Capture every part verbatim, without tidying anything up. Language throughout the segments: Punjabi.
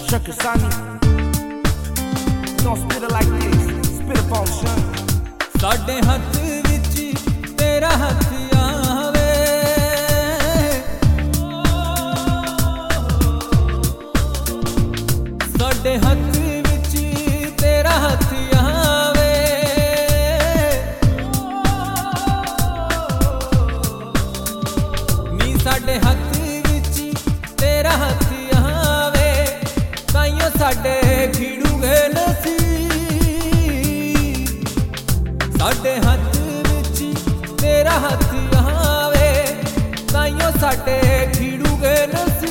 Shook it, Sonny. Don't spit it like this. Spit it on son. ਸਾਡੇ ਹੱਥ ਵਿੱਚ ਤੇਰਾ ਹੱਥ ਆਵੇ, ਸਾਡੇ ਹੱਥ ਵਿੱਚ ਤੇਰਾ ਹੱਥ ਆਵੇ, ਨੀ ਸਾਡੇ ਹੱਥ ਵਿੱਚ ਤੇਰਾ ਹੱਥ ਆਵੇ, ਤਾਈਓ ਸਾਡੇ ਖਿੜੂਗੇ ਨਸੀਬ, ਸਾਡੇ ਹੱਥ ਵਿੱਚ ਤੇਰਾ ਹੱਥ ਆਵੇ, ਤਾਈਓ ਸਾਡੇ ਖਿੜੂਗੇ ਨਸੀਬ,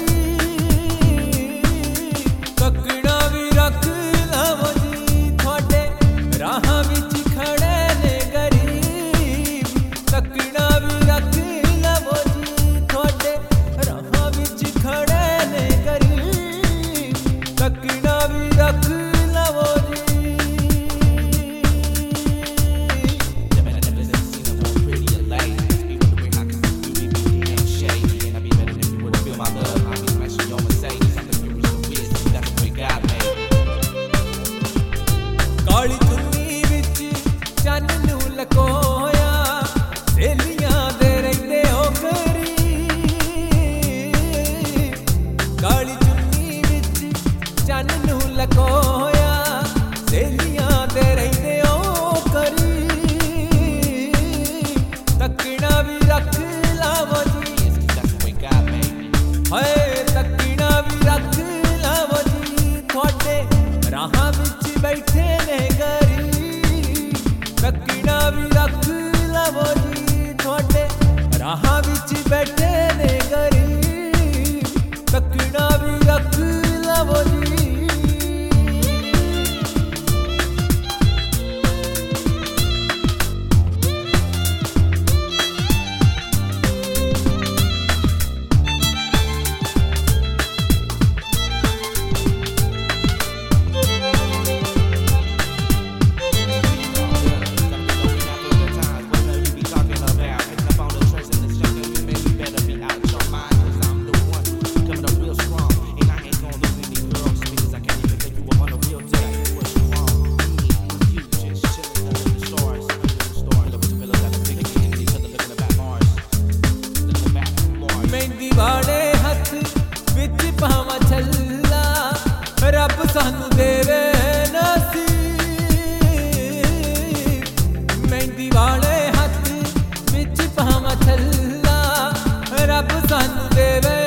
ਤੱਕਣਾ ਵੀ ਰੱਖ ਲਵੋ ਜੀ ਤੁਹਾਡੇ ਰਾਹਾਂ ਵਿੱਚ ਖੜੇ ਨੇ ਗਰੀਬ, ਤੱਕਣਾ ਵੀ ਰੱਖ ਲਵੋ ਜੀ ਤੁਹਾਡੇ ਰਾਹਾਂ ਵਿੱਚ ਖੜੇ ਨੇ ਗਰੀਬ, ਤੱਕਣਾ ਵੀ ਰੱਖ ਲਵੋ ਜੀ। ਕਾਲੀ ਚੁੰਨੀ ਵਿੱਚ ਚੰਨ ਨੂੰ ਲਕੋਇਆ, ਸਹੇਲੀਆਂ ਦੇ ਰਹਿੰਦੇ ਹੋ ਕਰੀਬ, ਕਾਲੀ ਚੁੰਨੀ ਵਿੱਚ ਚੰਨ ਨੂੰ ਲਕੋਇਆ, ਸਹੇਲੀਆਂ ਦੇ ਰਹਿੰਦੇ ਹੋ ਕਰੀਬ, ਤੱਕਣਾ ਵੀ ਰੱਖ ਲਵੋ ਜੀ, ਹਾਏ ਤੱਕਣਾ ਵੀ ਰੱਖ ਲਵੋ ਜੀ ਤੁਹਾਡੇ ਰਾਹਾਂ ਵਿੱਚ ਬੈਠੇ ਨੇ ਗਰੀਬ, ਤੱਕਣਾ ਵੀ ਰੱਖ ਲਵੋ ਜੀ ਤੁਹਾਡੇ ਰਾਹਾਂ ਵਿੱਚ ਬੈਠੇ ਨੇ ਗਰੀਬ, ਤੱਕਣਾ ਵੀ ਰੱਖ ਲਵੋ ਜੀ। ਮਹਿੰਦੀ ਵਾਲੇ ਹੱਥ ਵਿੱਚ ਪਾਵਾਂ ਛੱਲਾ, ਰੱਬ ਸਾਨੂੰ ਦੇਵੇ ਨਸੀਬ, ਮਹਿੰਦੀ ਵਾਲੇ ਹੱਥ ਵਿੱਚ ਪਾਵਾਂ ਛੱਲਾ, ਰੱਬ ਸਾਨੂੰ ਦੇਵੇ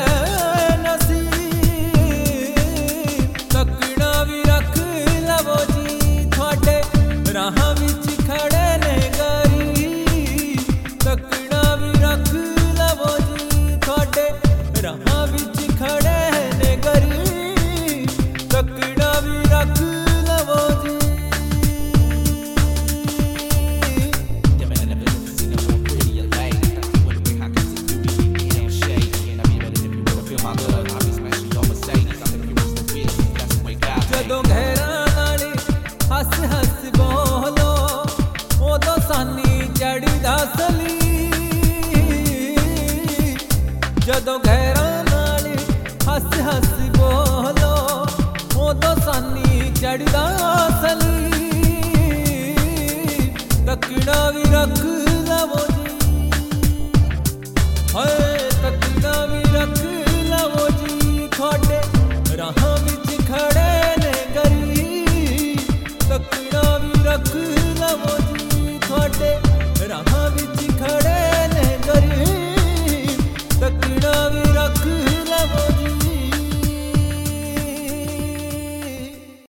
ਨਸੀਬ, ਤੱਕਣਾ ਵੀ ਰੱਖ ਲਵੋ ਜੀ ਤੁਹਾਡੇ ਰਾਹਾਂ ਵਿੱਚ ਖੜੇ ਨੇ ਗਰੀਬ, ਤੱਕਣਾ ਵੀ ਰੱਖ ਲਵੋ ਜੀ ਤੁਹਾਡੇ ਰਾਹਾਂ ਵਿੱਚ ਖੜੇ ਨੇ ਗਰੀਬ, ਤੱਕਣਾ ਵੀ ਰੱਖ ਲਵੋ ਜੀ। ਜਦੋਂ ਘਰਾਂ ਨਾਲ ਹੱਸ ਹੱਸ ਬੋਲੋ, ਉਦੋਂ ਸਾਨੀ ਚੜ੍ਹਦਾ ਸਲੀਬ, ਜਦੋਂ ਘਰਾਂ ਨਾਲ ਹੱਸ ਹੱਸ ਬੋਲੋ, ਉਦੋਂ ਸਾਨੀ ਚੜ੍ਹਦਾ ਸਲੀਬ, ਤੱਕਣਾ ਵੀ ਰੱਖ